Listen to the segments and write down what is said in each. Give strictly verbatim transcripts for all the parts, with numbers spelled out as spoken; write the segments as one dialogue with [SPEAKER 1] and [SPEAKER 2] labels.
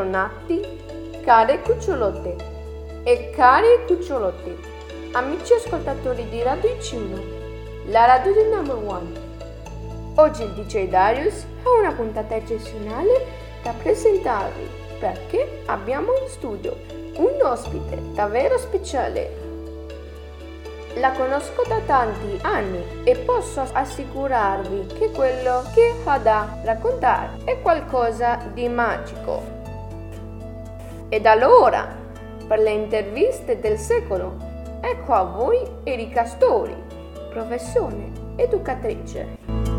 [SPEAKER 1] Bentornati, care cucciolotte e cari cucciolotti, amici ascoltatori di Radio I C uno, la radio del number one. Oggi il D J Darius ha una puntata eccezionale da presentarvi perché abbiamo in studio un ospite davvero speciale. La conosco da tanti anni e posso assicurarvi che quello che ha da raccontare è qualcosa di magico. Ed allora, per le interviste del secolo, ecco a voi Erika Stori, professione educatrice.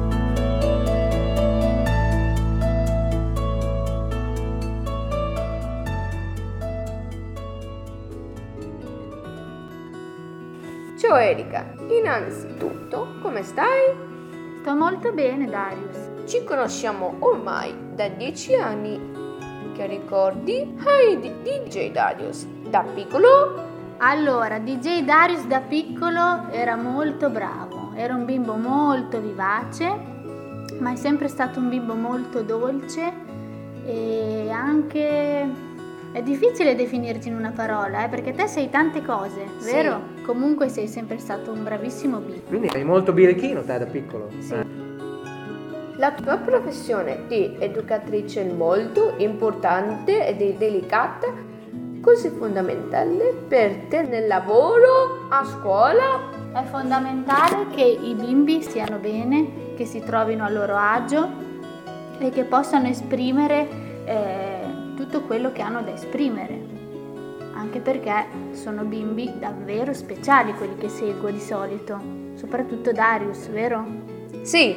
[SPEAKER 1] Ciao Erika, innanzitutto come stai?
[SPEAKER 2] Sto molto bene, Darius.
[SPEAKER 1] Ci conosciamo ormai da dieci anni. Che ricordi hai di D J Darius da piccolo?
[SPEAKER 2] Allora, D J Darius da piccolo era molto bravo, era un bimbo molto vivace, ma è sempre stato un bimbo molto dolce e anche... È difficile definirti in una parola, eh, perché te sei tante cose, vero?
[SPEAKER 1] Sì.
[SPEAKER 2] Comunque sei sempre stato un bravissimo bimbo.
[SPEAKER 3] Quindi sei molto birichino te da piccolo.
[SPEAKER 2] Sì.
[SPEAKER 3] Eh.
[SPEAKER 1] La tua professione di educatrice è molto importante e delicata, così fondamentale per te nel lavoro, a scuola.
[SPEAKER 2] È fondamentale che i bimbi stiano bene, che si trovino a loro agio e che possano esprimere eh, tutto quello che hanno da esprimere, anche perché sono bimbi davvero speciali quelli che seguo di solito, soprattutto Darius, vero?
[SPEAKER 1] Sì.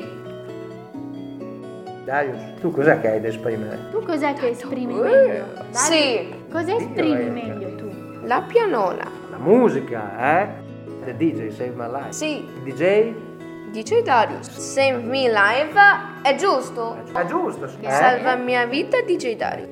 [SPEAKER 3] Darius, tu cos'è che hai da esprimere?
[SPEAKER 2] Tu cos'è che esprimi
[SPEAKER 1] Uh,
[SPEAKER 2] meglio? Darius,
[SPEAKER 1] sì.
[SPEAKER 2] Cosa
[SPEAKER 3] Io,
[SPEAKER 2] esprimi
[SPEAKER 3] Erika.
[SPEAKER 2] meglio tu?
[SPEAKER 1] La pianola.
[SPEAKER 3] La musica, eh? The D J Save My Life.
[SPEAKER 1] Sì.
[SPEAKER 3] D J?
[SPEAKER 1] D J Darius, Save Me Live, è giusto?
[SPEAKER 3] È giusto, sì. Eh?
[SPEAKER 1] Salva mia vita D J Darius.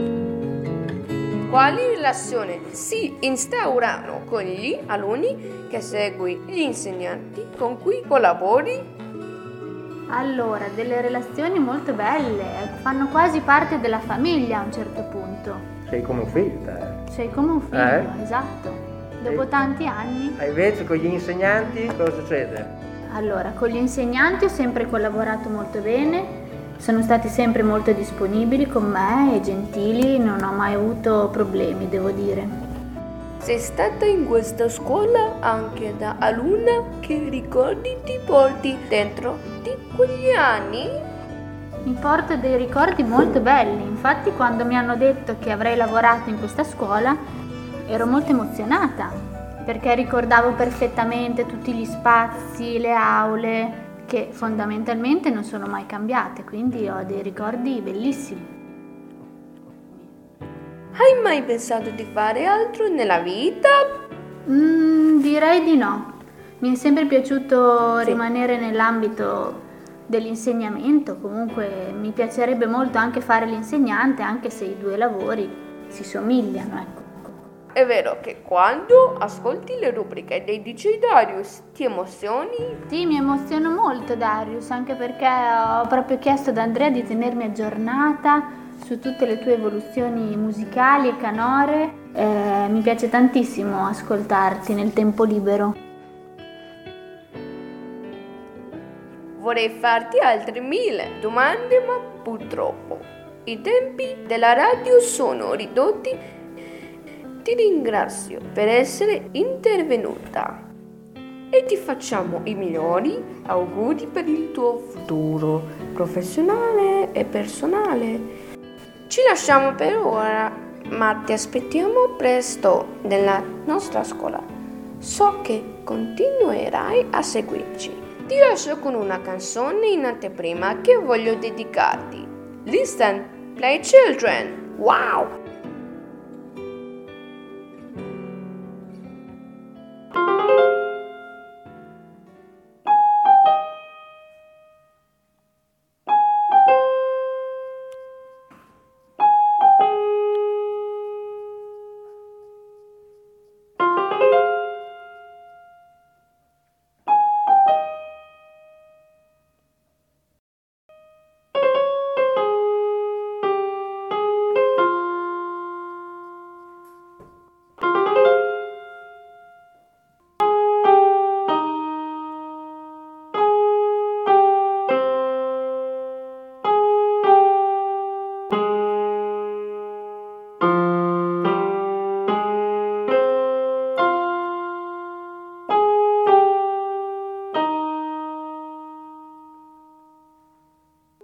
[SPEAKER 1] Quali relazioni si instaurano con gli alunni che segui, gli insegnanti con cui collabori?
[SPEAKER 2] Allora, delle relazioni molto belle, fanno quasi parte della famiglia a un certo punto.
[SPEAKER 3] Sei come un figlio, te.
[SPEAKER 2] Sei come un figlio,
[SPEAKER 3] Eh?
[SPEAKER 2] esatto. Dopo
[SPEAKER 3] E-
[SPEAKER 2] tanti anni.
[SPEAKER 3] E invece con gli insegnanti cosa succede?
[SPEAKER 2] Allora, con gli insegnanti ho sempre collaborato molto bene, sono stati sempre molto disponibili con me e gentili, non ho mai avuto problemi, devo dire.
[SPEAKER 1] Sei stata in questa scuola anche da alunna, che ricordi ti porti dentro di quegli anni?
[SPEAKER 2] Mi porto dei ricordi molto belli, infatti quando mi hanno detto che avrei lavorato in questa scuola ero molto emozionata, perché ricordavo perfettamente tutti gli spazi, le aule, che fondamentalmente non sono mai cambiate, quindi ho dei ricordi bellissimi.
[SPEAKER 1] Hai mai pensato di fare altro nella vita?
[SPEAKER 2] Mm, direi di no. Mi è sempre piaciuto
[SPEAKER 1] Sì.
[SPEAKER 2] rimanere nell'ambito dell'insegnamento, comunque mi piacerebbe molto anche fare l'insegnante, anche se i due lavori si somigliano, ecco.
[SPEAKER 1] È vero che quando ascolti le rubriche dei D J Darius ti emozioni?
[SPEAKER 2] Sì, mi emoziono molto, Darius, anche perché ho proprio chiesto ad Andrea di tenermi aggiornata su tutte le tue evoluzioni musicali e canore. Eh, mi piace tantissimo ascoltarti nel tempo libero.
[SPEAKER 1] Vorrei farti altre mille domande, ma purtroppo i tempi della radio sono ridotti. Ti ringrazio per essere intervenuta e ti facciamo i migliori auguri per il tuo futuro professionale e personale. Ci lasciamo per ora, ma ti aspettiamo presto nella nostra scuola. So che continuerai a seguirci. Ti lascio con una canzone in anteprima che voglio dedicarti. Listen, play children. Wow!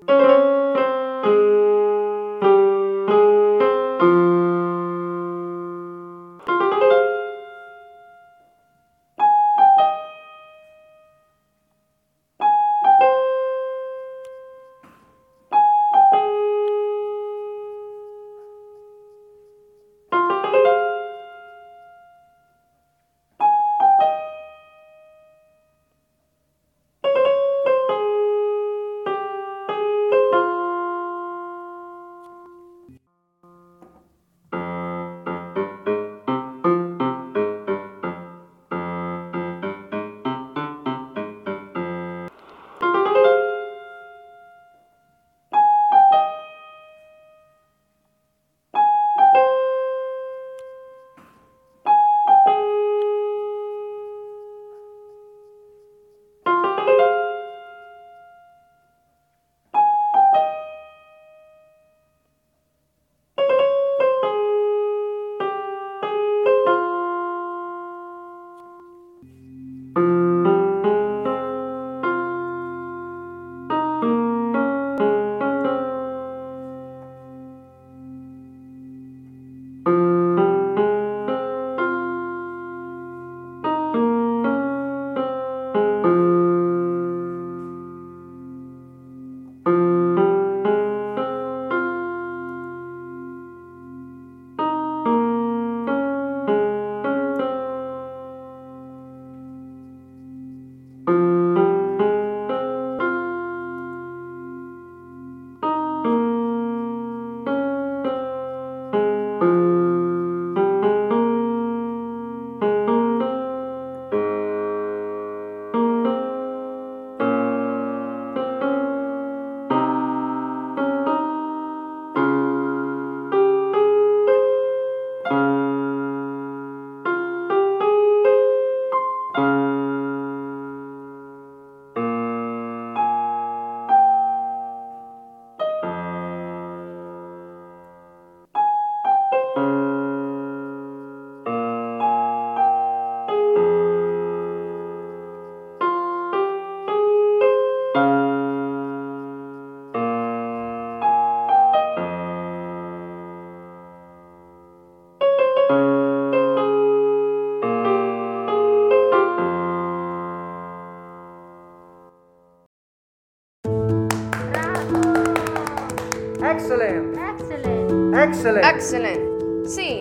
[SPEAKER 3] Excellent.
[SPEAKER 2] Excellent.
[SPEAKER 3] Excellent.
[SPEAKER 1] Excellent. Sì.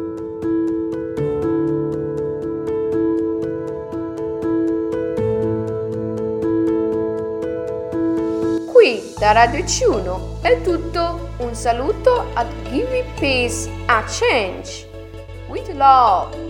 [SPEAKER 1] Qui da Radio C uno è tutto. Un saluto a Give Me Peace a Change. With love.